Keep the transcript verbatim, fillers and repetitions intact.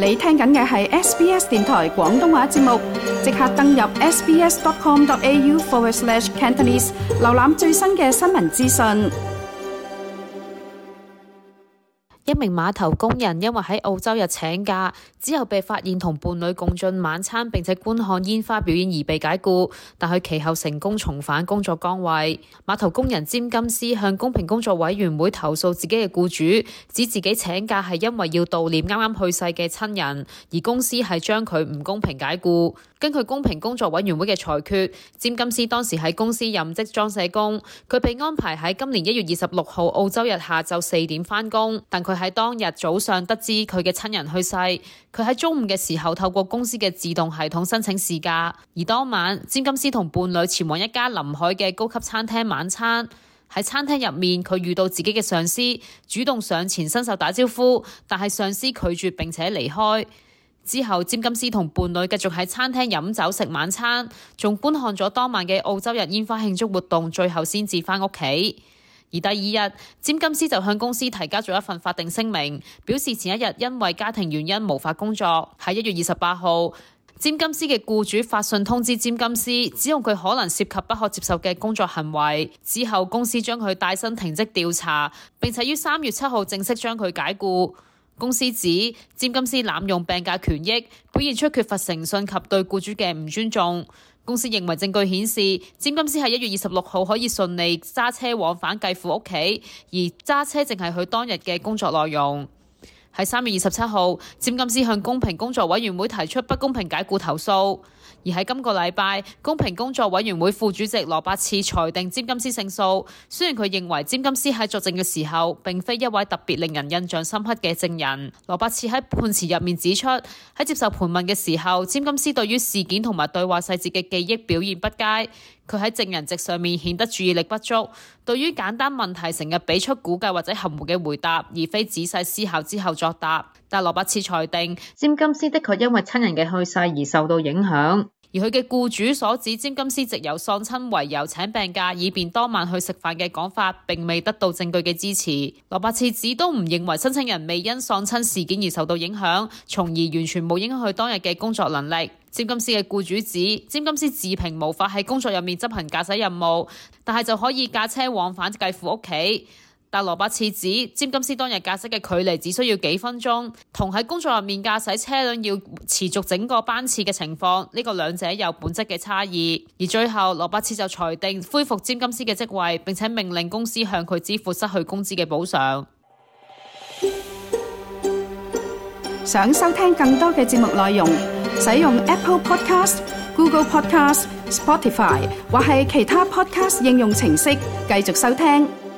你聽緊嘅係 S B S 電台廣東話節目，即刻登入 sbs.com.au forward slash Cantonese， 瀏覽最新嘅新聞資訊。 一名碼頭工人因為喺澳洲日請假，之後被發現同伴侶共進晚餐並且觀看煙花表演而被解僱，但佢其後成功重返工作崗位。碼頭工人詹金斯向公平工作委員會投訴自己嘅僱主，指自己請假係因為要悼念啱啱去世嘅親人，而公司係將佢唔公平解僱。根據公平工作委員會嘅裁決，詹金斯當時喺公司任職裝卸工，佢被安排喺今年一月二十六號澳洲日下晝四點返工，但佢喺當日早上得知佢嘅親人去世，佢喺中午嘅時候透過公司嘅自動系統申請事假，而當晚詹金斯同伴侶前往一家臨海嘅高級餐廳晚餐。喺餐廳入面，佢遇到自己嘅上司，主動上前伸手打招呼，但係上司拒絕並且離開。之後，詹金斯同伴侶繼續喺餐廳飲酒食晚餐，仲觀看咗當晚嘅澳洲日煙花慶祝活動，最後先至返屋企。而第二日，詹金斯就向公司提交咗一份法定聲明，表示前一日因為家庭原因無法工作。喺一月二十八號，詹金斯嘅僱主發信通知詹金斯，指控佢可能涉及不可接受嘅工作行為。之後，公司將佢帶薪停職調查，並且於三月七號正式將佢解僱。公司指詹金斯濫用病假權益，表現出缺乏誠信及對僱主嘅唔尊重。公司認為證據顯示，詹金斯喺一月二十六號可以順利揸車往返繼父屋企，而揸車淨係佢當日嘅工作內容。喺三月二十七號，詹金斯向公平工作委員會提出不公平解僱投訴。而喺今個禮拜，公平工作委員會副主席羅伯茨裁定詹金斯勝訴。雖然佢認為詹金斯喺作證嘅時候並非一位特別令人印象深刻嘅證人。羅伯茨喺判詞入面指出，喺接受盤問嘅時候，詹金斯對於事件同埋對話細節嘅記憶表現不佳。佢喺證人席上面顯得注意力不足，對於簡單問題成日俾出估計或者含糊嘅回答，而非仔細思考之後作答。但羅伯茨裁定，詹金斯的確因為親人嘅去世而受到影響。而佢嘅僱主所指詹金斯藉由喪親為由請病假，以便當晚去食飯嘅講法，並未得到證據嘅支持。羅伯茨指都唔認為申請人未因喪親事件而受到影響，從而完全冇影響佢當日嘅工作能力。詹金斯嘅僱主指詹金斯自評無法喺工作入面執行駕駛任務，但係就可以駕車往返繼父屋企。但羅伯茨指詹金斯當日駕駛嘅距離只需要幾分鐘，同喺工作入面駕駛車輛要持續整個班次嘅情況，呢個兩者有本質嘅差異。而最後羅伯茨就裁定恢復詹金斯嘅職位，並且命令公司向佢支付失去工資嘅補償。 想收聽更多嘅節目內容，使用 Apple Podcast、Google Podcast、Spotify 或係其他 Podcast 應用程式繼續收聽。